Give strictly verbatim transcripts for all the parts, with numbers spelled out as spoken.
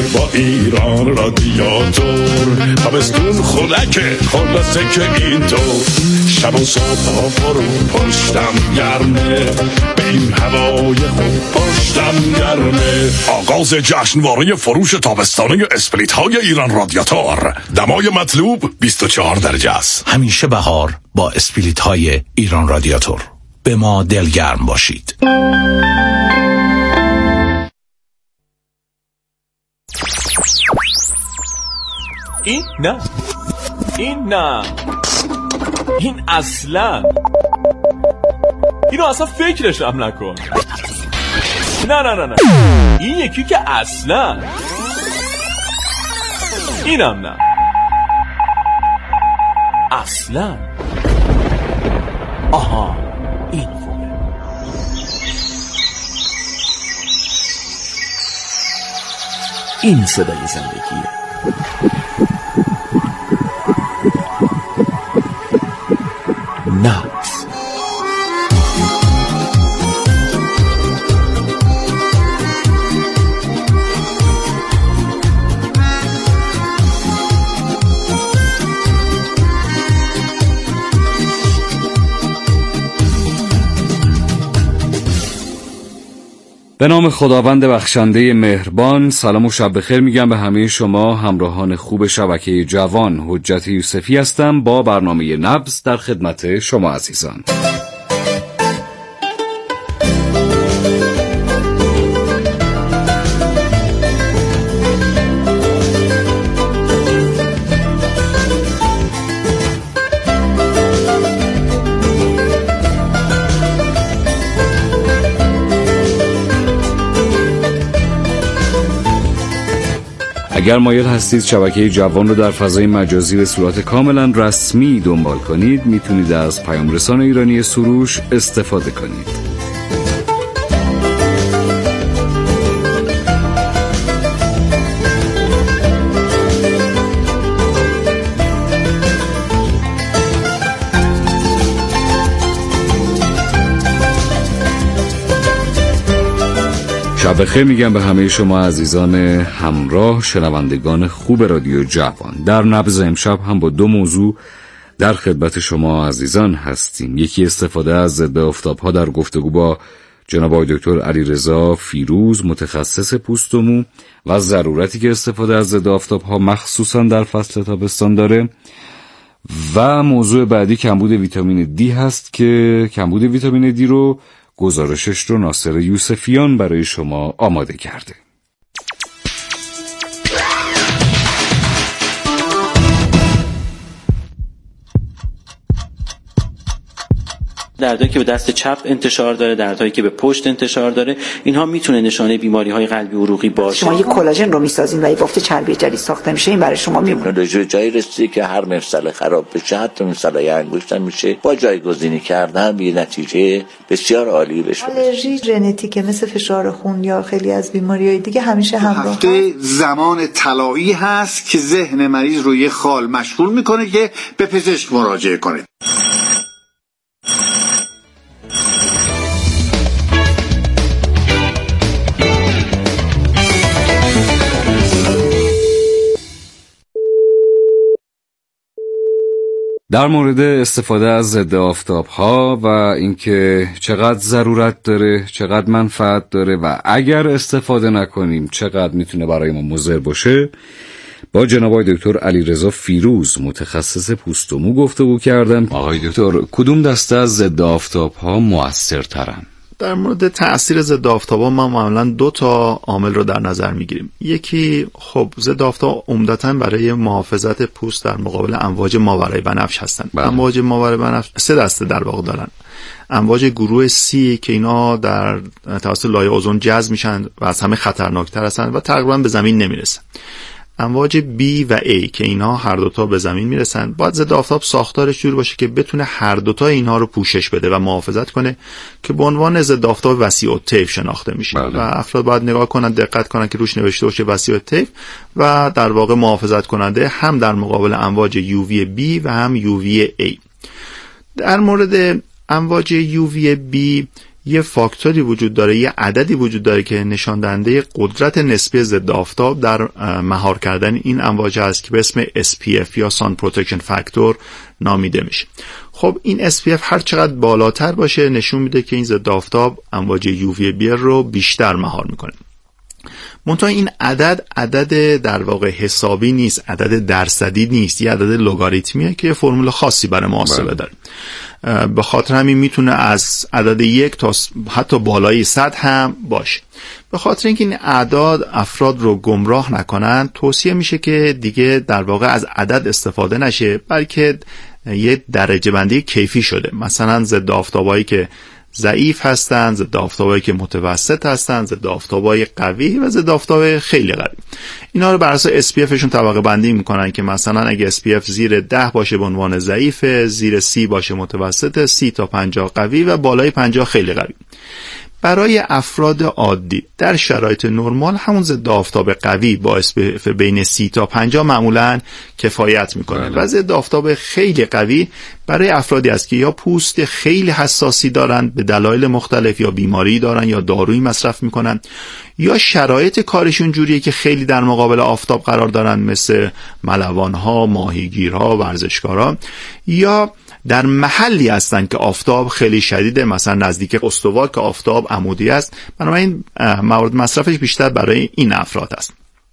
با ایران رادیاتور. تابستون خنکه خلاصه که اینطور، شب و صبح ها فرو پشتم گرمه، به این هوای خوب پشتم گرمه. آغاز جشنواره فروش تابستانه اسپریت های ایران رادیاتور. دمای مطلوب بیست و چهار درجه است. همیشه بهار با اسپریت های ایران رادیاتور. به ما دلگرم باشید. این نه، این نه، این اصلا، اینو اصلا فکرش هم نکن. نه نه نه نه، این یکی که اصلا، اینم نه، اصلا. آها، این خوبه. این صدای زندگیه. نبض. به نام خداوند بخشنده مهربان. سلام و شب بخیر میگم به همه شما همراهان خوب شبکه جوان. حجت یوسفی هستم با برنامه نبض در خدمت شما عزیزان. اگر مایل هستید شبکه جوان رو در فضای مجازی به صورت کاملا رسمی دنبال کنید، میتونید از پیام رسان ایرانی سروش استفاده کنید. شب بخیر میگم به همه شما عزیزان همراه شنوندگان خوب رادیو جوان. در نبض امشب هم با دو موضوع در خدمت شما عزیزان هستیم. یکی استفاده از ضد آفتاب‌ها در گفتگو با جناب آقای دکتر علیرضا فیروز متخصص پوست و مو و ضرورتی که استفاده از ضد آفتاب‌ها مخصوصا در فصل تابستان داره. و موضوع بعدی کمبود ویتامین دی هست که کمبود ویتامین دی رو گزارشش رو ناصر یوسفیان برای شما آماده کرده. دردهایی که به دست چپ انتشار داره، دردهایی که به پشت انتشار داره، اینها میتونه نشانه بیماری‌های قلبی عروقی باشه. شما یه کلاژن رو میسازین و یه بافت چربی جدید ساخته میشه، این برای شما میمونه. تکنولوژی جایی رسیده که هر مفصل خراب بشه، حتی مفصل‌های انگشت هم میشه با جایگزینی کردن به نتیجه بسیار عالی بشه. آلرژی ژنتیکه مثل فشار خون یا خیلی از بیماری‌های دیگه همیشه همراه هست. هفته زمان طلایی هست که ذهن مریض رو یه خال مشغول میکنه که به پزشک مراجعه کنه. در مورد استفاده از ضد آفتاب‌ها و اینکه چقدر ضرورت داره، چقدر منفعت داره و اگر استفاده نکنیم چقدر میتونه برای ما مضر باشه، با جناب آقای دکتر علیرضا فیروز متخصص پوست و مو گفتگو کردم. آقای دکتر، کدوم دسته از ضد آفتاب‌ها مؤثرترن؟ در مورد تأثیر ضد آفتاب‌ها ما معمولاً دو تا عامل رو در نظر میگیریم. یکی خب ضد آفتاب عمدتاً برای محافظت پوست در مقابل امواج ماورای بنفش هستن. بله. امواج ماورای بنفش سه دسته در واقع دارن. امواج گروه سی که اینا در توسط لایه اوزون جذب میشن و از همه خطرناکتر هستن و تقریباً به زمین نمیرسن. امواج B و A که اینا هر دوتا به زمین میرسن. باید ضد آفتاب ساختارش جوری باشه که بتونه هر دوتا اینها رو پوشش بده و محافظت کنه که به عنوان ضد آفتاب وسیع الطیف شناخته میشه. بله. و افراد باید نگاه کنن، دقت کنن که روش نوشته باشه وسیع الطیف و در واقع محافظت کننده هم در مقابل امواج یو وی B و هم یو وی A. در مورد امواج یو وی B یه فاکتوری وجود داره، یه عددی وجود داره که نشان دهنده قدرت نسبی ضد آفتاب در مهار کردن این امواج است که به اسم اس پی اف یا Sun Protection Factor نامیده میشه. خب این اس پی اف هر چقدر بالاتر باشه نشون میده که این ضد آفتاب امواج یو وی بی رو بیشتر مهار میکنه. منتها این عدد عدد در واقع حسابی نیست، عدد درصدی نیست، یه عدد لگاریتمیه که فرمول خاصی برای محاسبه داره. به خاطر همین میتونه از عدد یک تا حتی بالای صد هم باشه. به خاطر اینکه این اعداد افراد رو گمراه نکنن توصیه میشه که دیگه در واقع از عدد استفاده نشه، بلکه یه درجه بندی کیفی شده. مثلا ضد آفتابایی که ضعیف هستن، ضد آفتابایی که متوسط هستن، ضد آفتابای قوی و ضد آفتاب خیلی قوی. اینا رو بر اساس اس پی اف شون طبقه بندی میکنن که مثلا اگه اس پی اف زیر ده باشه به عنوان ضعیف، زیر سی باشه متوسط، سی تا پنجاه قوی و بالای پنجاه خیلی قوی. برای افراد عادی در شرایط نرمال همون ضد آفتاب قوی با اس پی اف بین سی تا پنجاه معمولاً کفایت میکنه و ضد آفتاب خیلی قوی برای افرادی است که یا پوست خیلی حساسی دارن به دلایل مختلف، یا بیماری دارن، یا دارویی مصرف میکنن، یا شرایط کارشون جوریه که خیلی در مقابل آفتاب قرار دارن، مثل ملوانها، ماهیگیرها، ورزشکارها، یا در محلی هستن که آفتاب خیلی شدیده، مثلا نزدیک استوا که آفتاب عمودی است. بنابراین موارد مصرفش بیشتر برای این افراد است.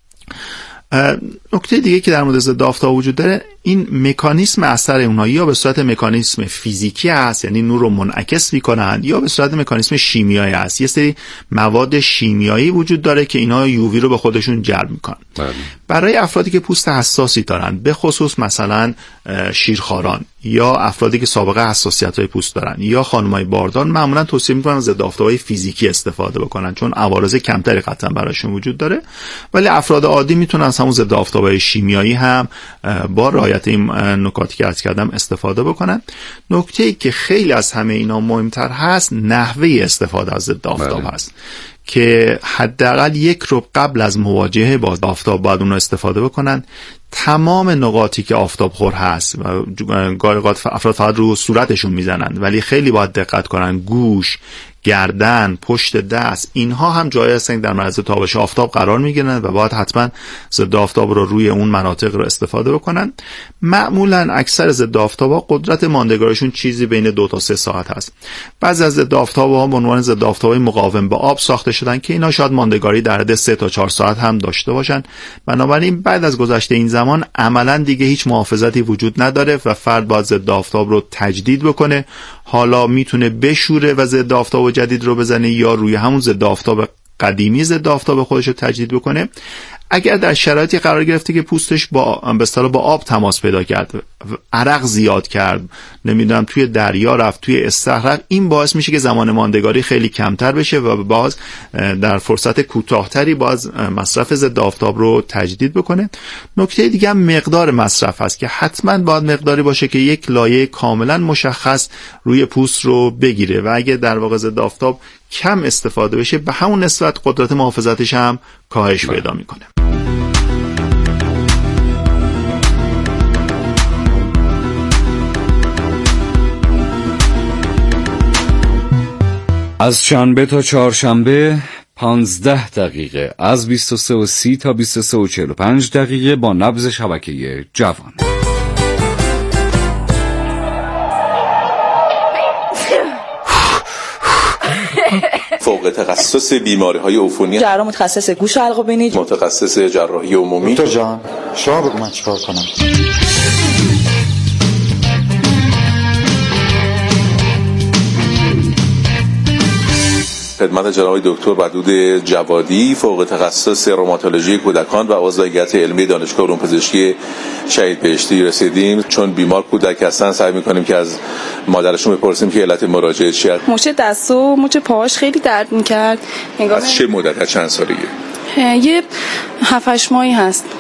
نکته دیگه که در مورد ضد آفتاب وجود داره، این مکانیسم اثر اونها یا به صورت مکانیسم فیزیکی هست، یعنی نور رو منعکس میکنن، یا به صورت مکانیسم شیمیایی هست. یه سری مواد شیمیایی وجود داره که اینا یووی رو به خودشون جلب میکنن. بله. برای افرادی که پوست حساسی دارن، به خصوص مثلا شیرخواران یا افرادی که سابقه حساسیت‌های پوست دارن یا خانم‌های باردار، معمولا توصیه می‌کنن ضد آفتاب‌های فیزیکی استفاده بکنن چون عوارض کمتری قطعا براشون وجود داره. ولی افراد عادی میتونن از همون ضد آفتاب‌های شیمیایی هم با رعایت این نکاتی که عرض کردم استفاده بکنن. نکته‌ای که خیلی از همه اینا مهمتر هست، نحوه استفاده از ضد آفتاب بله. هست که حداقل یک رو قبل از مواجهه با آفتاب باید اون رو استفاده بکنن. تمام نقاطی که آفتاب خور هست و گاهی اوقات افراد فقط رو صورتشون میزنن، ولی خیلی باید دقت کنن، گوش، گردن، پشت دست، اینها هم جایی هستن در معرض تابش آفتاب قرار میگیرن و باید حتما ضد آفتاب رو روی اون مناطق رو استفاده بکنن. معمولا اکثر ضد آفتاب‌ها قدرت ماندگاریشون چیزی بین دو تا سه ساعت هست. بعضی از ضد آفتاب‌ها به عنوان ضد آفتاب‌های مقاوم به آب ساخته شدن که اینا شاید ماندگاری در حد سه تا چهار ساعت هم داشته باشن. بنابراین بعد از گذشت این زمان عملا دیگه هیچ محافظتی وجود نداره و فرد باید ضد آفتاب رو تجدید بکنه. حالا میتونه بشوره و ضد آفتاب جدید رو بزنه یا روی همون ضد آفتاب قدیمی ضد آفتاب خودش رو تجدید بکنه. اگر در شرایطی قرار گرفته که پوستش با به اصطلاح با آب تماس پیدا کرد، عرق زیاد کرد، نمیدونم توی دریا رفت، توی استخر، این باعث میشه که زمان ماندگاری خیلی کمتر بشه و باز در فرصت کوتاه‌تری باز مصرف ضد آفتاب رو تجدید بکنه. نکته دیگه هم مقدار مصرف هست که حتما باید مقداری باشه که یک لایه کاملا مشخص روی پوست رو بگیره و اگه در واقع ضد آفتاب کم استفاده بشه به همون نسبت قدرت محافظتش هم کاهش پیدا میکنه. از شنبه تا چهارشنبه پانزده دقیقه، از بیست و سه و سی تا بیست و سه و چهل و پنج دقیقه با نبض شبکه جوان. فوق تخصص بیماری‌های عفونی، جراح متخصص گوش و حلق و بینی، متخصص جراحی عمومی. دکتر جان شما بگو من چیکار کنم؟ خدمت جناب دکتر ودود جوادی، فوق تخصص روماتولوژی کودکان و عضو هیئت علمی دانشگاه علوم پزشکی شهید بهشتی رسیدیم. چون بیمار کودک هستن سعی می‌کنیم که از مادرشون بپرسیم که علت مراجعه چیه. مچ دست و مچ پاهاش خیلی درد می‌کرد. از چه مدت، از چند سالگی؟ یه هفت هشت ماهی هست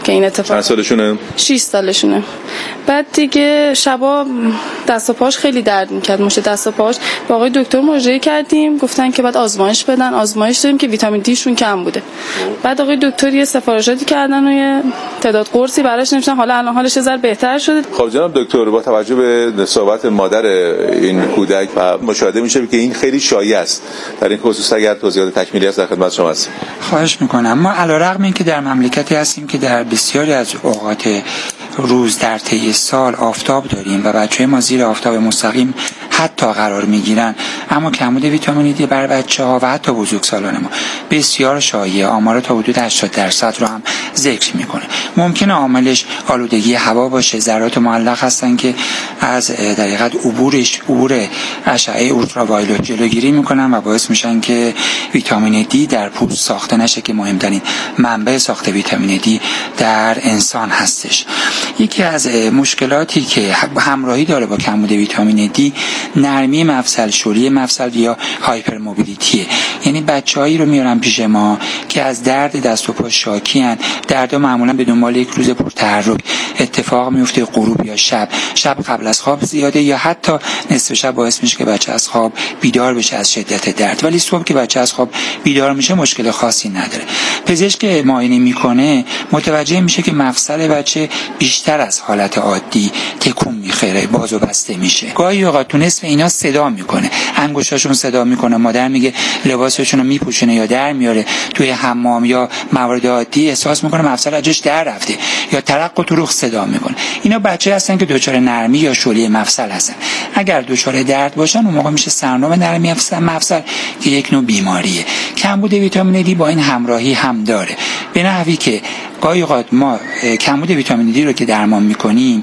که این اتفاق. چند سالشونه؟ شش سالشونه. بعد دیگه شبا دست و پاش خیلی درد میکرد، مشت دست و پاش. با آقای دکتر مراجعه کردیم، گفتن که بعد آزمایش بدن. آزمایش دادیم که ویتامین دی شون کم بوده. بعد آقای دکتر یه سفارشاتی کردن و یه تعداد قرصی براش نوشتن. حالا الان حالش ذره بهتر شده. خب جناب دکتر، با توجه به صحبت مادر این کودک و مشاهده میشه که این خیلی شایع است. در این خصوص اگر توضیحات تکمیلی است در خدمت شما هستم. خواهش میکنم. ما علیرغم اینکه در مملکتی هستیم که در بسیاری از اوقات روز در طی سال آفتاب داریم و بچه‌های ما زیر آفتاب مستقیم حتی قرار میگیرن، اما کمبود ویتامین دی بر بچه‌ها و حتی بزرگسالان ما بسیار شایعه. آمار تا حدود هشتاد درصد رو هم ذکر میکنه. ممکنه عاملش آلودگی هوا باشه، ذرات معلق هستن که از در حقیقت عبورش عبور اشعه اولتراوایولت جلوگیری میکنن و باعث میشن که ویتامین دی در پوست ساخته نشه که مهمترین منبع ساخت ویتامین دی در انسان هستش. یکی از مشکلاتی که همراهی داره با کمبود ویتامین دی نرمی مفصل، شلی مفصل یا هایپر موبیلیتیه. یعنی بچه‌هایی رو میارن پیش ما که از درد دست و پا شاکیان. دردا معمولا به دنبال یک روز پرتحرک اتفاق میفته، غروب یا شب. شب قبل از خواب زیاده یا حتی نصف شب باعث میشه که بچه از خواب بیدار بشه از شدت درد، ولی صبح که بچه از خواب بیدار میشه مشکل خاصی نداره. پزشک معاینه میکنه، متوجه میشه که مفصل بچه بیشتر از حالت عادی تکون میخوره، باز و بسته میشه. گاهی اوقات تو نصف اینا صدا میکنه، انگشتاشون صدا میکنه، مادر میگه لباسشون رو میپوشونه یا در میاره. توی حمام یا موارد عادی احساس میکنه مفصل ازش در رفته یا ترق و تروق صدا میکنه. اینا بچه هستن که دچار نرمی یا شلی مفصل هستن. اگر دچار درد باشن اون موقع میشه سرنام نرمی مفصل که یک نوع بیماریه. کمبود ویتامین دی با این همراهی هم داره، به نحوی که گاهی اوقات ما کمبود ویتامین دی رو که درمان میکنیم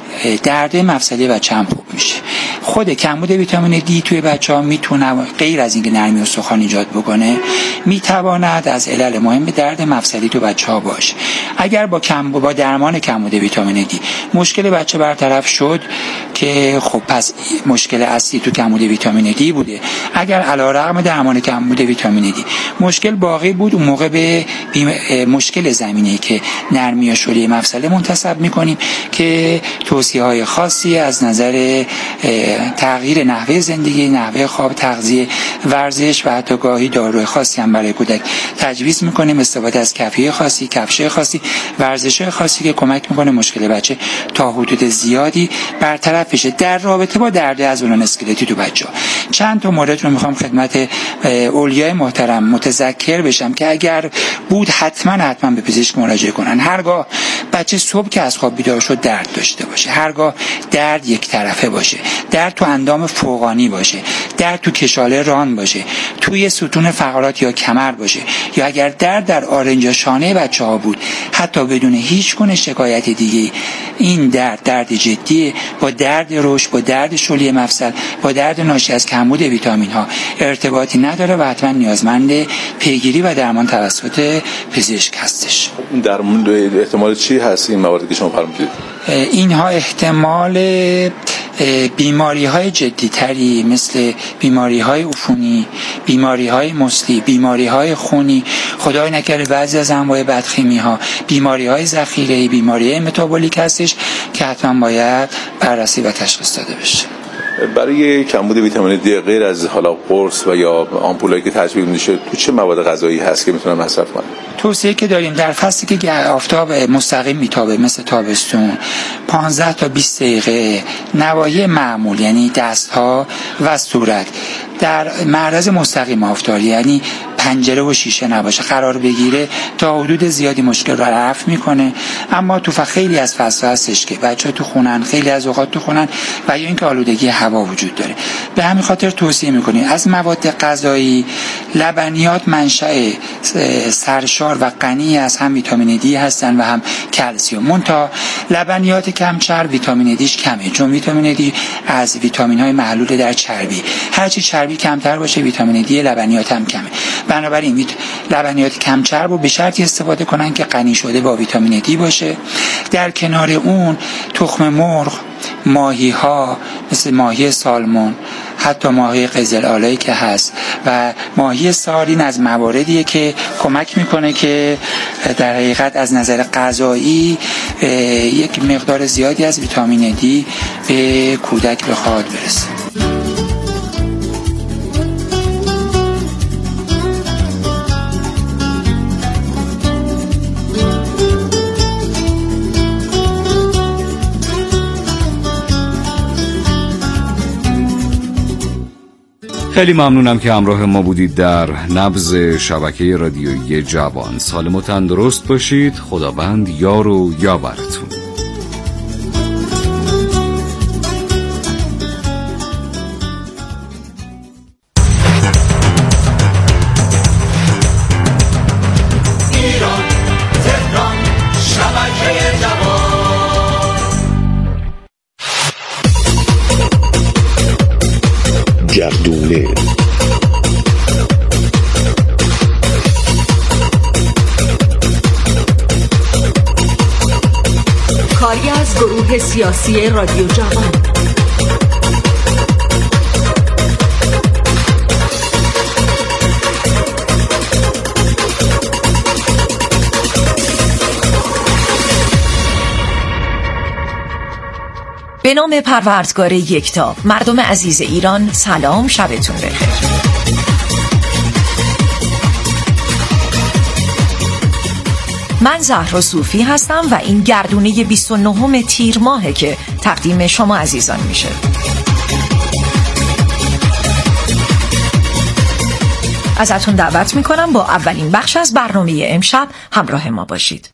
درد مفصلی بچه هم خوب میشه. خود کمبود ویتامین دی توی بچه‌ها میتونه غیر از اینکه نرمی استخوان ایجاد بکنه، میتواند از علل مهم درد مفصلی تو بچه‌ها باشه. اگر با کم با درمان کمبود ویتامین دی مشکل بچه برطرف شد که خب پس مشکل اصلی تو کمبود ویتامین دی بوده. اگر علیرغم درمان کمبود ویتامین دی مشکل باقی بود، اون موقع به مشکل زمینه‌ای که نرمی یا شلی مفصل منتسب می‌کنیم که توصیه‌های خاصی از نظر تغییر نحوه زندگی، نحوه خواب، تغذیه، ورزش و حتی گاهی داروی خاصی هم برای کودک تجویز می‌کنیم. استفاده از کفیه خاصی، کفشه خاصی، ورزش‌های خاصی که کمک می‌کنه مشکل بچه تا حدود زیادی برطرف بشه. در رابطه با درد عضلان اسکلتی تو بچه‌ها چند تا مورد رو می‌خوام خدمت اولیای محترم متذکر بشم که اگر بود حتما حتما به پزشک مراجعه کنن. هرگاه بچه صبح که از خواب بیدار شد درد داشته باشه، هرگاه درد یک طرفه باشه، درد تو اندام فوقانی باشه، درد تو کشاله ران باشه، توی ستون فقرات یا کمر باشه، یا اگر درد در آرنج یا شانه بچه‌ها بود حتی بدون هیچ گونه شکایت دیگه، این درد درد جدیه. با درد رشد، با درد شلی مفصل، با درد ناشی از کمبود ویتامین ها ارتباطی نداره و حتما نیازمند پیگیری و درمان توسط پزشک هستش. درمان احتمال چی هست این مواردی که شما فرمودید؟ اینها احتمال بیماری های جدی تری مثل بیماری های عفونی، بیماری های مسلی، بیماری های خونی، خدای نکرده بعضی از انواع بدخیمی ها، بیماری های ذخیره‌ای، بیماری های متابولیک هستش که حتما باید بررسی و تشخیص داده بشه. برای کمبود ویتامین دی غیر از حالا قرص و یا آمپولایی که تجویز میشه تو چه مواد غذایی هست که میتونن مصرف کنن؟ توصیه که داریم در فصلی که آفتاب مستقیم میتابه مثل تابستون پانزده تا بیست دقیقه نواحی معمول یعنی دستها و صورت در معرض مستقیم آفتاب یعنی پنجره و شیشه نباشه قرار بگیره تا حدود زیادی مشکل رو رفع میکنه. اما تو خیلی از فصل‌ها هستش که بچه‌ها تو خونن، خیلی از اوقات تو خونن و یا اینکه آلودگی هوا وجود داره. به همین خاطر توصیه میکنیم از مواد غذایی لبنیات منشأ سرشار و غنی از هم ویتامین دی هستن و هم کلسیم. منتها لبنیات کم چرب ویتامین دیش کمه، چون ویتامین دی از ویتامین‌های محلول در چربی، هرچی چربی کمتر باشه ویتامین دی لبنیات هم کمه. بنابراین لبنیات کم چرب رو به شرطی استفاده کنن که غنی شده با ویتامین دی باشه. در کنار اون تخم مرغ، ماهی ها مثل ماهی سالمون، حتی ماهی قزل آلایی که هست و ماهی سارین از مواردیه که کمک میکنه که در حقیقت از نظر غذایی یک مقدار زیادی از ویتامین دی به کودک بخواد برسه. خیلی ممنونم که همراه ما بودید در نبض شبکه رادیویی جوان. سالم و تندرست باشید. خداوند یار و یاورتون. ایران تهران شبکه جوان. گردونه کاری از گروه سیاسی رادیو جوان. به نام پروردگار یکتا، مردم عزیز ایران، سلام، شبتون بخیر. من زهرا صوفی هستم و این گردونه بیست و نهم تیر ماهه که تقدیم شما عزیزان میشه. ازتون دعوت میکنم با اولین بخش از برنامه امشب همراه ما باشید.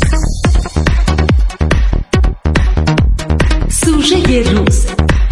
سوژه روز.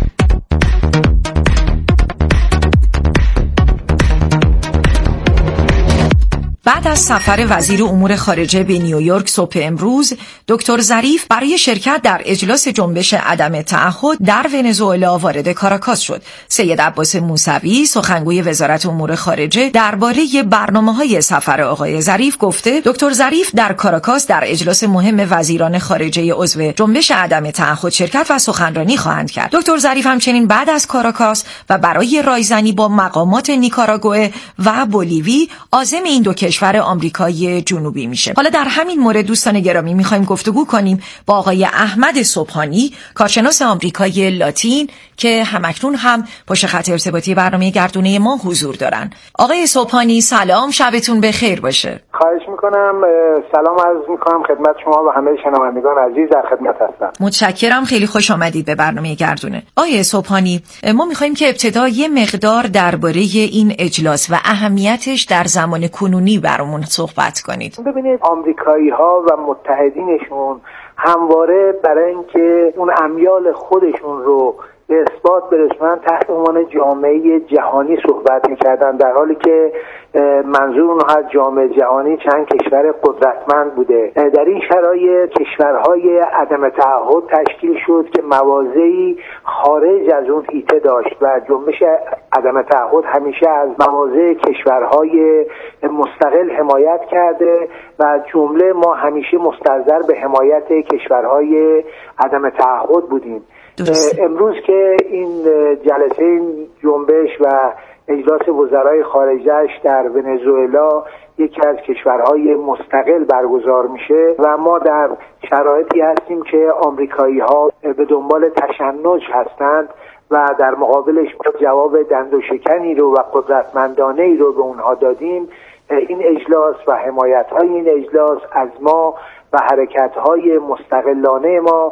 بعد از سفر وزیر امور خارجه به نیویورک صبح امروز، دکتر ظریف برای شرکت در اجلاس جنبش عدم تعهد در ونزوئلا وارد کاراکاس شد. سید عباس موسوی، سخنگوی وزارت امور خارجه، درباره برنامه‌های سفر آقای ظریف گفته دکتر ظریف در کاراکاس در اجلاس مهم وزیران خارجه عضو جنبش عدم تعهد شرکت و سخنرانی خواهند کرد. دکتر ظریف همچنین بعد از کاراکاس و برای رایزنی با مقامات نیکاراگوئه و بولیوی عازم این دو کشور آمریکای جنوبی میشه. حالا در همین مورد دوستان گرامی میخوایم گفتگو کنیم با آقای احمد صبحانی، کارشناس آمریکای لاتین که همکنون هم پشت خط ارتباطی برنامه گردونه ما حضور دارن. آقای صبحانی سلام، شبتون بخیر باشه. خواهش میکنم. سلام عرض میکنم خدمت شما و همه شنوندگان عزیز، در خدمت هستم. متشکرم، خیلی خوش آمدید به برنامه گردونه. آقای صبحانی، ما میخوایم که ابتدا یه مقدار درباره این اجلاس و اهمیتش در زمان کنونی برامون صحبت کنید. ببینید، آمریکایی ها و متحدینشون همواره برای اینکه اون امیال خودشون رو به اثبات برسونن تحت عنوان جامعه جهانی صحبت میکردن، در حالی که منظور اونها از جامعه جهانی چند کشور قدرتمند بوده. در این شرایط کشورهای عدم تعهد تشکیل شد که مواضعی خارج از اون حیطه داشت و جنبش عدم تعهد همیشه از مواضع کشورهای مستقل حمایت کرده و جمله ما همیشه مستظر به حمایت کشورهای عدم تعهد بودیم. درسته. امروز که این جلسه این جنبش و اجلاس وزرای خارجه‌اش در ونزوئلا یکی از کشورهای مستقل برگزار میشه و ما در شرایطی هستیم که آمریکایی‌ها به دنبال تشنج هستند و در مقابلش جواب دندوشکنی رو و قدرتمندانه‌ای رو به اونها دادیم. این اجلاس و حمایت‌های این اجلاس از ما و حرکت‌های مستقلانه ما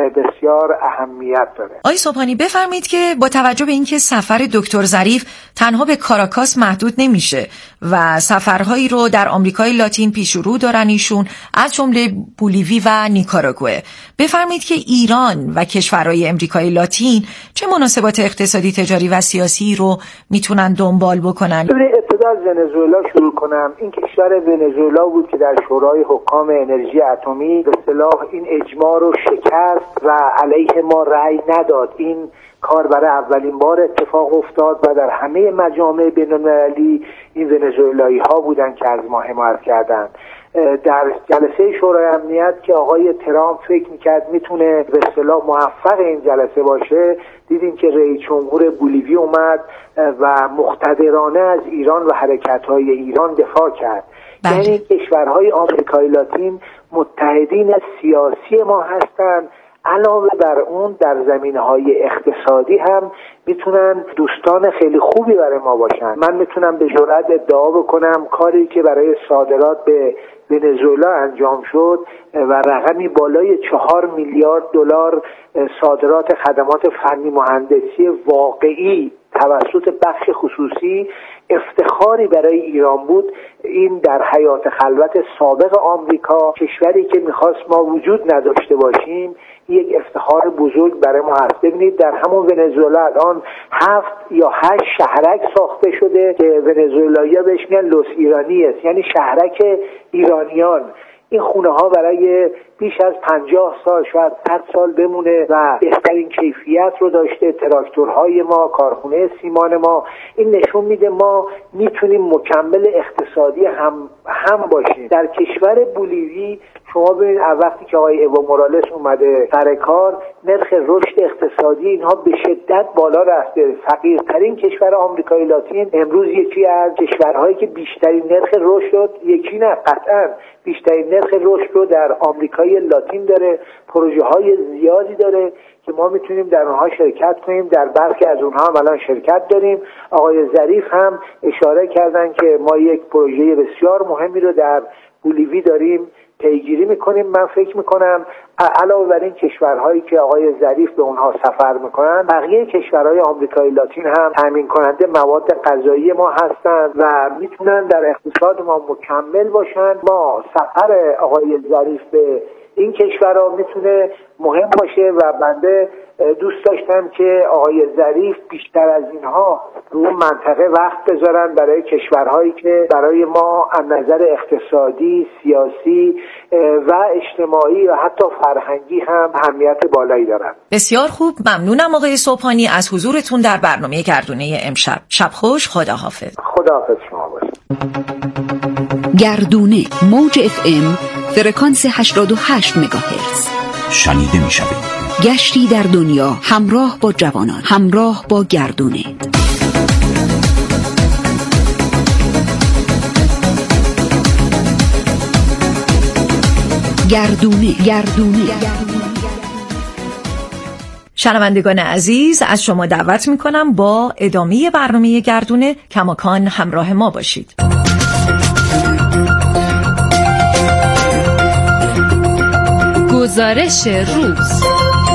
بسیار اهمیت داره. آقای صبحانی بفرمایید که با توجه به اینکه سفر دکتر ظریف تنها به کاراکاس محدود نمیشه و سفرهایی رو در آمریکای لاتین پیش رو دارن ایشون، از جمله بولیوی و نیکاراگوئه، بفرمایید که ایران و کشورهای آمریکای لاتین چه مناسبات اقتصادی، تجاری و سیاسی رو میتونن دنبال بکنن؟ ببینید، ابتدا از ونزوئلا شروع کنم. این کشور ونزوئلا بود که در شورای حکام انرژی اتمی به اصطلاح این اجماع رو شکست و علیه ما رأی نداد. این کار برای اولین بار اتفاق افتاد و در همه مجامع بین‌المللی این ونزوئلایی ها بودن که از ما حمایت کردند. در جلسه شورای امنیت که آقای ترامپ فکر میکرد میتونه به اصطلاح موفق این جلسه باشه، دیدیم که رئیس جمهور بولیوی اومد و مقتدرانه از ایران و حرکت‌های ایران دفاع کرد. بله. یعنی کشورهای آمریکای لاتین متحدین سیاسی ما هستند. علاوه بر اون در زمینه‌های اقتصادی هم میتونن دوستان خیلی خوبی برای ما باشن. من میتونم به جرئت ادعا بکنم کاری که برای صادرات به ونزوئلا انجام شد و رقمی بالای چهار میلیارد دلار صادرات خدمات فنی مهندسی واقعی توسط بخش خصوصی افتخاری برای ایران بود. این در حیات خلوت سابق آمریکا، کشوری که میخواست ما وجود نداشته باشیم، یک افتخار بزرگ برای ما هست. ببینید در همون ونزوئلا الان هفت یا هشت شهرک ساخته شده که ونزوئلایی‌ها بهش میگن لوس ایرانی است، یعنی شهرک ایرانیان. این خونه ها برای بیش از پنجاه سال شاید صد سال بمونه و بهترین کیفیت رو داشته. تراکتورهای ما، کارخونه سیمان ما، این نشون میده ما میتونیم مکمل اقتصادی هم هم باشیم. در کشور بولیوی شما ببینید وقتی که آقای ایو مورالس اومده سر کار، نرخ رشد اقتصادی اینها به شدت بالا رفته. فقیرترین کشور آمریکای لاتین امروز یکی از کشورهایی که بیشترین نرخ رشد، یکی نه قطعا بیشترین نرخ رشد رو در آمریکای لاتین داره. پروژه های زیادی داره که ما میتونیم در اونها شرکت کنیم. در برخی از اونها هم الان شرکت داریم. آقای ظریف هم اشاره کردن که ما یک پروژه بسیار مهمی رو در بولیوی داریم پیگیری میکنیم. من فکر میکنم علاوه بر این کشورهایی که آقای ظریف به اونها سفر میکنن، بقیه کشورهای آمریکای لاتین هم تامین کننده مواد غذایی ما هستند و میتونن در اقتصاد ما مکمل باشن. ما سفر آقای ظریف به این کشورها میتونه مهم باشه و بنده دوست داشتم که آقای ظریف بیشتر از اینها رو منطقه وقت بذارن برای کشورهایی که برای ما از نظر اقتصادی، سیاسی و اجتماعی و حتی فرهنگی هم اهمیت بالایی دارن. بسیار خوب، ممنونم آقای صبحانی از حضورتون در برنامه گردونه امشب. شب خوش، خداحافظ. خداحافظ شما باشید. گردونه موج اف ام فرکانس هشتاد و هشت مگاهرتز شنیده می شود. گشتی در دنیا همراه با جوانان، همراه با گردونه. گردونه گردونه شنوندگان عزیز، از شما دعوت می کنم با ادامه برنامه گردونه کماکان همراه ما باشید. گزارش روز.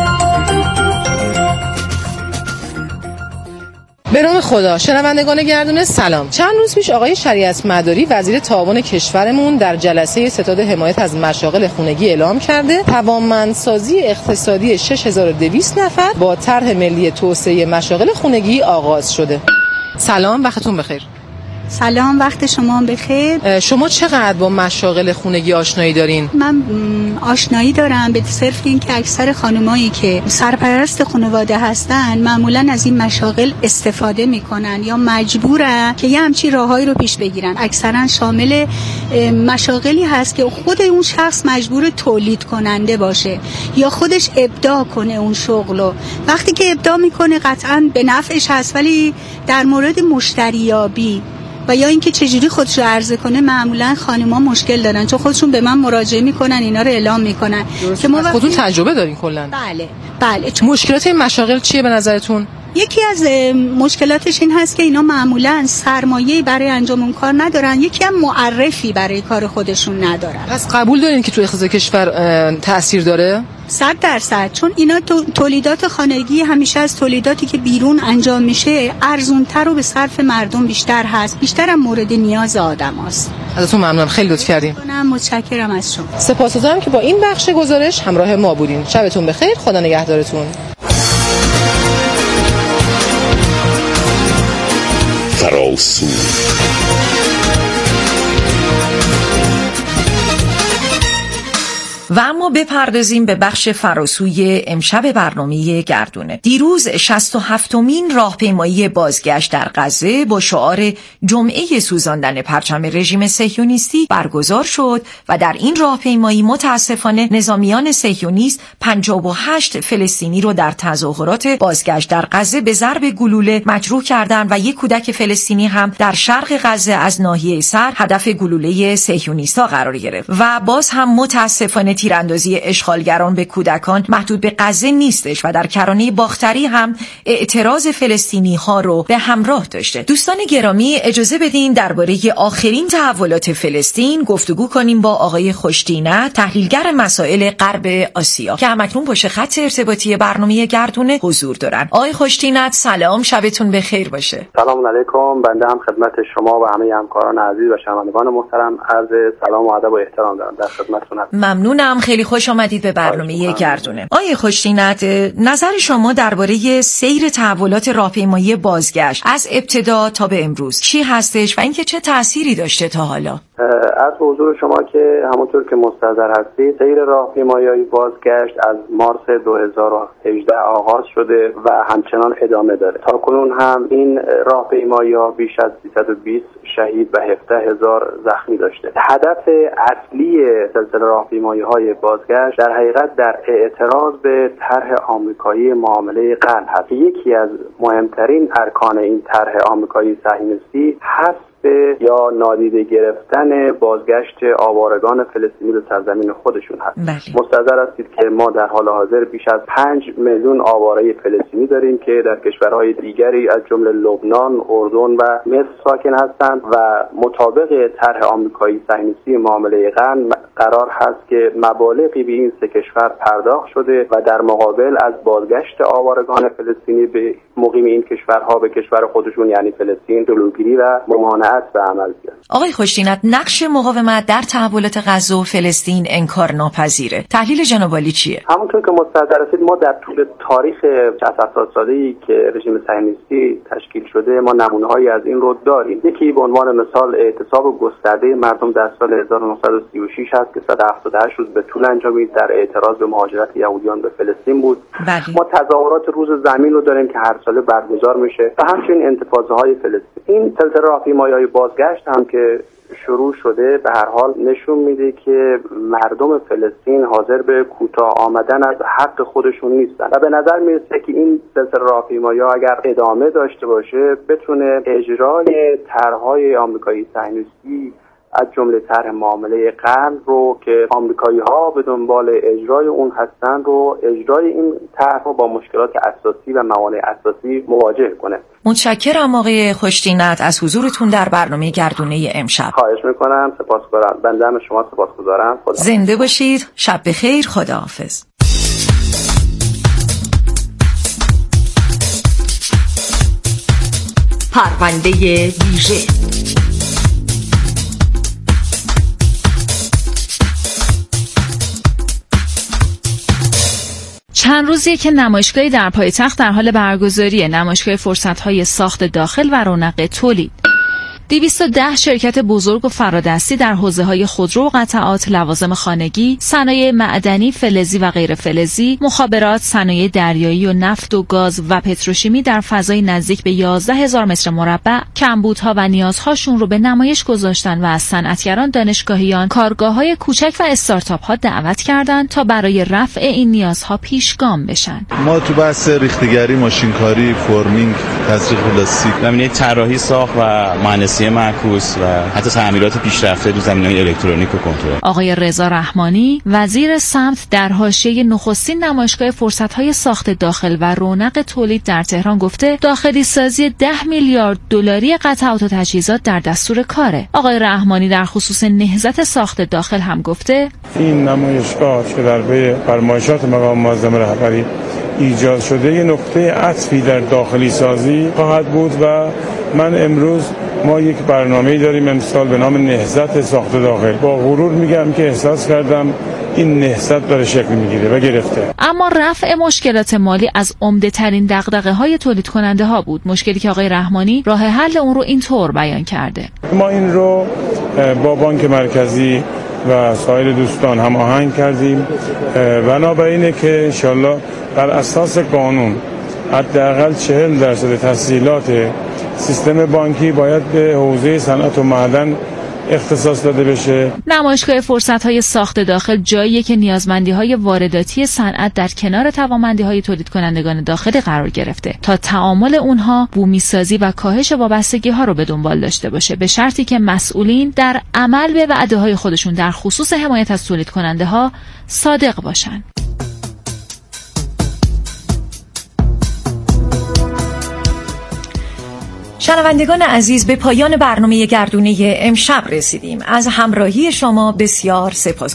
به نام خدا. شنوندگان گردونه سلام. چند روز پیش آقای شریعت مداری وزیر تعاون کشورمون در جلسه ستاد حمایت از مشاغل خانگی اعلام کرده توانمندسازی اقتصادی شش هزار و دویست نفر با طرح ملی توسعه مشاغل خانگی آغاز شده. سلام، وقتتون بخیر. سلام، وقت شما بخیر. شما چقدر با مشاغل خانگی آشنایی دارین؟ من آشنایی دارم به صرف این که اکثر خانمایی که سرپرست خانواده هستن معمولا از این مشاغل استفاده میکنن یا مجبورن که یه همچین راههایی رو پیش بگیرن. اکثرا شامل مشاغلی هست که خود اون شخص مجبور تولید کننده باشه یا خودش ابداع کنه اون شغلو. وقتی که ابداع میکنه قطعا به نفعش هست، ولی در مورد مشتریابی و یا اینکه چجوری خودش رو عرضه کنه معمولا خانم‌ها مشکل دارن، چون خودشون به من مراجعه میکنن، اینا رو اعلام میکنن که ما خودتون تجربه دارین کلا. بله بله. مشکلات این مشاغل چیه به نظرتون؟ یکی از مشکلاتش این هست که اینا معمولا سرمایه‌ای برای انجام اون کار ندارن، یکی هم معرفی برای کار خودشون ندارن. پس قبول دارین که تو اقتصاد کشور تأثیر داره؟ صد درصد. چون اینا تولیدات خانگی همیشه از تولیداتی که بیرون انجام میشه ارزونتر و به صرف مردم بیشتر هست، بیشتر هم مورد نیاز آدم هست. ازتون ممنونم، خیلی لطف کردین. منم متشکرم از شما. سپاسگزارم که با این بخش گزارش همراه ما بودین. شبتون بخیر، خدا نگهدارتون. فراسو و اما بپردازیم به بخش فراسوی امشب برنامه گردونه. دیروز شصت و هفتمین راهپیمایی بازگشت در غزه با شعار جمعه سوزاندن پرچم رژیم صهیونیستی برگزار شد و در این راهپیمایی متاسفانه نظامیان صهیونیست پنجاه و هشت فلسطینی رو در تظاهرات بازگشت در غزه به ضرب گلوله مجروح کردند و یک کودک فلسطینی هم در شرق غزه از ناحیه سر هدف گلوله صهیونیست‌ها قرار گرفت. و باز هم متاسفانه تیراندازی اشغالگران به کودکان محدود به غزه نیستش و در کرانه باختری هم اعتراض فلسطینی‌ها رو به همراه داشته. دوستان گرامی، اجازه بدین درباره آخرین تحولات فلسطین گفتگو کنیم با آقای خوشدینت، تحلیلگر مسائل غرب آسیا که همکنون پشت خط ارتباطی برنامه گردونه حضور دارن. آقای خوشدینت سلام، شبتون بخیر باشه. سلام علیکم. بنده هم خدمت شما و همه همکاران عزیز و شنوندگان محترم عرض سلام و ادب و احترام دارم. در خدمتتون هستم. ممنونم، خیلی خوش آمدید به برنامه گردونه. آقای خوشدینت، نظر شما درباره سیر تحولات راهپیمایی بازگشت از ابتدا تا به امروز چی هستش و اینکه چه تأثیری داشته تا حالا؟ از حضور شما که همونطور که مستحضر هستید، سیر راهپیمایی بازگشت از مارس دو هزار و هجده آغاز شده و همچنان ادامه داره. تاکنون هم این راهپیمایی‌ها بیش از سیصد و بیست شهید و هفده هزار زخمی داشته. هدف اصلی سلسله راهپیمایی‌های بازگشت در حقیقت در اعتراض به طرح آمریکایی معامله قرن هست. یکی از مهمترین ارکان این طرح آمریکایی صهیونیستی هست یا نادیده گرفتن بازگشت آوارگان فلسطینی به سرزمین خودشون هست. بله. مستحضر هستید که ما در حال حاضر بیش از پنج میلیون آواره فلسطینی داریم که در کشورهای دیگری از جمله لبنان، اردن و مصر ساکن هستند و مطابق طرح آمریکایی صهیونیستی معامله قرن قرار هست که مبالغی به این سه کشور پرداخت شده و در مقابل از بازگشت آوارگان فلسطینی به مقیم این کشورها به کشور خودشون یعنی فلسطین جلوگیری و ممانعت به عمل بیاد. آقای خوشدینت، نقش مقاومت در تحولات غزه و فلسطین انکار ناپذیره. تحلیل جناب عالی چیه؟ همونطور که مستحضر هستید، ما در طول تاریخ شصت هفتاد ساله‌ای که رژیم صهیونیستی تشکیل شده ما نمونه‌هایی از این رو داریم. یکی به عنوان مثال اعتصاب گسترده مردم در سال هزار و نهصد و سی و شش هست که صد و هفتاد و هشت روز به طول انجامید در اعتراض به مهاجرت یهودیان به فلسطین بود. بله. ما تظاهرات روز زمین رو داریم که هر ساله برگزار میشه و همچنین انتفاضه‌های فلسطین. این سلسله راهپیمایی‌های بازگشت هم که شروع شده به هر حال نشون میده که مردم فلسطین حاضر به کوتاه آمدن از حق خودشون نیستن و به نظر میرسه که این سلسله راهپیمایی‌ها اگر ادامه داشته باشه بتونه اجرای طرح‌های آمریکایی صهیونیستی از جمله طرح معامله قرن رو که آمریکایی‌ها به دنبال اجرای اون هستن رو اجرای این طرح رو با مشکلات اساسی و موانع اساسی مواجه کنه. متشکرم آقای خوشدینت از حضورتون در برنامه گردونه امشب. خواهش میکنم. سپاسگزارم. بنده هم شما سپاسگزارم. خدا زنده باشید. شب بخیر. خداحافظ. پرونده ویژه. چند روزیه که نمایشگاهی در پایتخت در حال برگزاریه، نمایشگاه فرصت‌های ساخت داخل و رونق تولید. دویست و ده شرکت بزرگ و فرادستی در حوزه‌های خودرو و قطعات، لوازم خانگی، صنایع معدنی، فلزی و غیر فلزی، مخابرات، صنایع دریایی و نفت و گاز و پتروشیمی در فضای نزدیک به یازده هزار متر مربع کمبودها و نیازهاشون رو به نمایش گذاشتن و از صنعتگران، دانشگاهیان، کارگاه‌های کوچک و استارتاپ‌ها دعوت کردند تا برای رفع این نیازها پیشگام بشن. ما تو بحث ریختگری، ماشینکاری، فرمینگ، تزریق پلاستیک، زمینه طراحی، ساخت و مهندسی معکوس و حتی تعمیرات پیشرفته در زمینه‌های الکترونیک و کنترل. آقای رضا رحمانی، وزیر سمت، در حاشیه نخستین نمایشگاه فرصت‌های ساخت داخل و رونق تولید در تهران گفته داخلی سازی ده میلیارد دلاری قطعات و تجهیزات در دستور کاره. آقای رحمانی در خصوص نهضت ساخت داخل هم گفته این نمایشگاه که در پی فرمایشات مقام معظم رهبری ایجاد شده یه نقطه عطفی در داخلی سازی خواهد بود و من امروز ما یک برنامه‌ای داریم امسال به نام نهضت ساخت داخل. با غرور میگم که احساس کردم این نهضت داره شکل میگیره و گرفته. اما رفع مشکلات مالی از عمده ترین دغدغه‌های تولید کننده ها بود، مشکلی که آقای رحمانی راه حل اون رو اینطور بیان کرده. ما این رو با بانک مرکزی و سایر دوستان هماهنگ کردیم. بنابراینه که انشالله بر اساس قانون حداقل چهل درصد تسهیلات سیستم بانکی باید به حوزه صنعت و معدن اختصاص داده بشه. نمایشگاه فرصت‌های ساخت داخل جاییه که نیازمندی‌های وارداتی صنعت در کنار توانمندی‌های تولید کنندگان داخلی قرار گرفته تا تعامل اونها بومی‌سازی و کاهش وابستگی‌ها رو به دنبال داشته باشه، به شرطی که مسئولین در عمل به وعده‌های خودشون در خصوص حمایت از تولید کننده‌ها صادق باشن. شنوندگان عزیز، به پایان برنامه گردونه امشب رسیدیم. از همراهی شما بسیار سپاسگزارم.